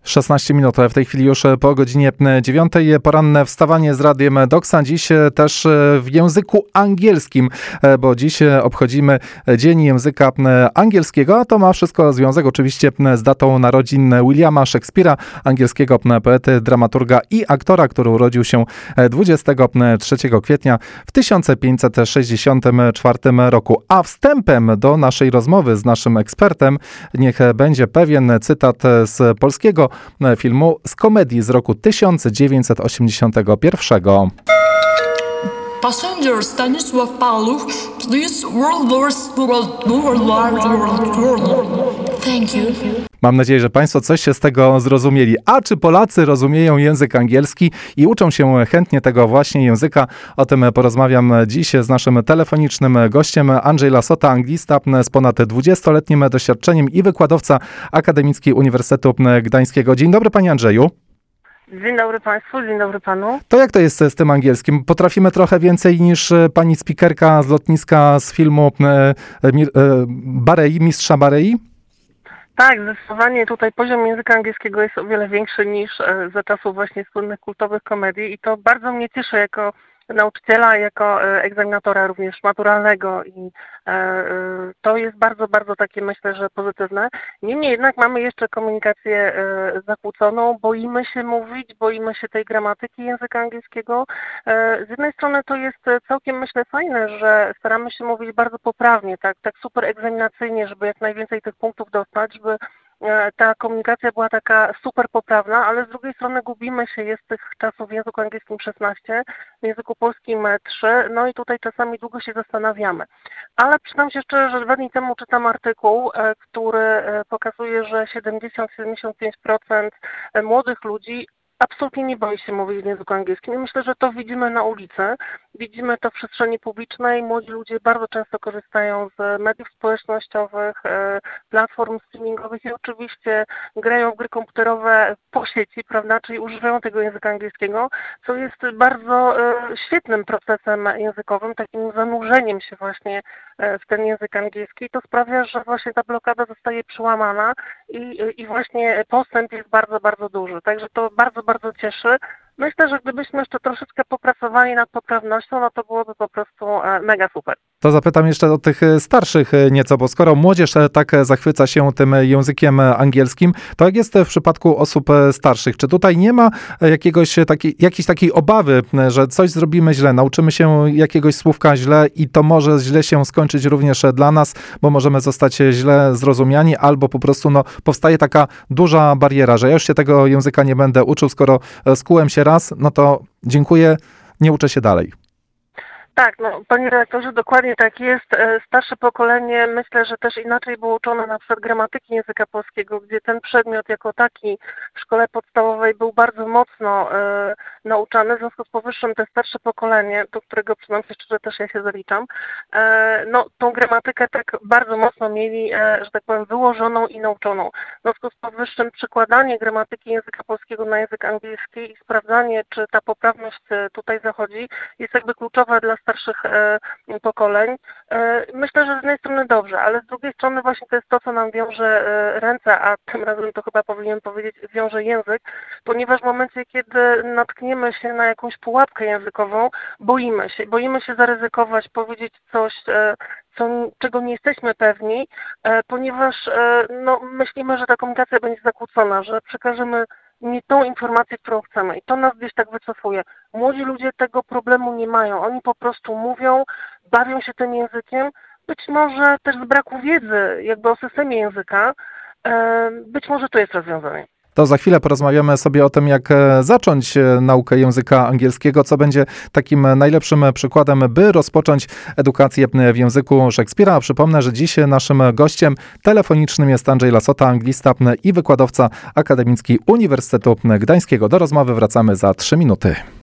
16 minut w tej chwili już po godzinie 9. Poranne wstawanie z Radiem Doksa. Dziś też w języku angielskim, bo dziś obchodzimy Dzień Języka Angielskiego, a to ma wszystko związek oczywiście z datą narodzin Williama Shakespeare'a, angielskiego poety, dramaturga i aktora, który urodził się 23 kwietnia w 1564 roku. A wstępem do naszej rozmowy z naszym ekspertem niech będzie pewien cytat z polskiego filmu z komedii z roku 1981. Passenger Stanisław Paluch, please Thank you. Mam nadzieję, że Państwo coś się z tego zrozumieli. A czy Polacy rozumieją język angielski i uczą się chętnie tego właśnie języka? O tym porozmawiam dziś z naszym telefonicznym gościem. Andrzej Lasota, anglista z ponad 20-letnim doświadczeniem i wykładowca akademicki Uniwersytetu Gdańskiego. Dzień dobry, panie Andrzeju. Dzień dobry Państwu, dzień dobry Panu. To jak to jest z tym angielskim? Potrafimy trochę więcej niż pani spikerka z lotniska z filmu Barei, Mistrza Barei? Tak, zdecydowanie tutaj poziom języka angielskiego jest o wiele większy niż za czasów właśnie słynnych kultowych komedii i to bardzo mnie cieszy jako nauczyciela, jako egzaminatora również maturalnego i to jest bardzo, bardzo takie, myślę, że pozytywne. Niemniej jednak mamy jeszcze komunikację zakłóconą, boimy się mówić, boimy się tej gramatyki języka angielskiego. Z jednej strony to jest całkiem, myślę, fajne, że staramy się mówić bardzo poprawnie, tak super egzaminacyjnie, żeby jak najwięcej tych punktów dostać, żeby ta komunikacja była taka super poprawna, ale z drugiej strony gubimy się, jest tych czasów w języku angielskim 16, w języku polskim 3, no i tutaj czasami długo się zastanawiamy. Ale przyznam się szczerze, że 2 dni temu czytam artykuł, który pokazuje, że 70-75% młodych ludzi absolutnie nie boi się mówić w języku angielskim i myślę, że to widzimy na ulicy, widzimy to w przestrzeni publicznej, młodzi ludzie bardzo często korzystają z mediów społecznościowych, platform streamingowych i oczywiście grają w gry komputerowe po sieci, prawda, czyli używają tego języka angielskiego, co jest bardzo świetnym procesem językowym, takim zanurzeniem się właśnie w ten język angielski. To sprawia, że właśnie ta blokada zostaje przełamana i właśnie postęp jest bardzo, bardzo duży. Także to bardzo, bardzo cieszy. Myślę, że gdybyśmy jeszcze troszeczkę popracowali nad poprawnością, no to byłoby po prostu mega super. To zapytam jeszcze o tych starszych nieco, bo skoro młodzież tak zachwyca się tym językiem angielskim, to jak jest w przypadku osób starszych? Czy tutaj nie ma jakiejś takiej obawy, że coś zrobimy źle, nauczymy się jakiegoś słówka źle i to może źle się skończyć również dla nas, bo możemy zostać źle zrozumiani, albo po prostu powstaje taka duża bariera, że ja już się tego języka nie będę uczył, skoro skułem się raz, no to dziękuję, nie uczę się dalej. Tak, panie redaktorze, dokładnie tak jest. Starsze pokolenie myślę, że też inaczej było uczone na przykład gramatyki języka polskiego, gdzie ten przedmiot jako taki w szkole podstawowej był bardzo mocno nauczany. W związku z powyższym te starsze pokolenie, do którego przyznam się szczerze też ja się zaliczam, tą gramatykę tak bardzo mocno mieli, że tak powiem, wyłożoną i nauczoną. W związku z powyższym przykładanie gramatyki języka polskiego na język angielski i sprawdzanie, czy ta poprawność tutaj zachodzi, jest jakby kluczowe dla starszych pokoleń. Myślę, że z jednej strony dobrze, ale z drugiej strony właśnie to jest to, co nam wiąże ręce, a tym razem to chyba powinienem powiedzieć, wiąże język, ponieważ w momencie, kiedy natkniemy się na jakąś pułapkę językową, boimy się zaryzykować, powiedzieć coś, czego nie jesteśmy pewni, ponieważ myślimy, że ta komunikacja będzie zakłócona, że przekażemy nie tą informację, którą chcemy. I to nas gdzieś tak wycofuje. Młodzi ludzie tego problemu nie mają. Oni po prostu mówią, bawią się tym językiem. Być może też z braku wiedzy jakby o systemie języka. Być może to jest rozwiązanie. To za chwilę porozmawiamy sobie o tym, jak zacząć naukę języka angielskiego, co będzie takim najlepszym przykładem, by rozpocząć edukację w języku Szekspira. Przypomnę, że dziś naszym gościem telefonicznym jest Andrzej Lasota, anglista i wykładowca akademicki Uniwersytetu Gdańskiego. Do rozmowy wracamy za 3 minuty.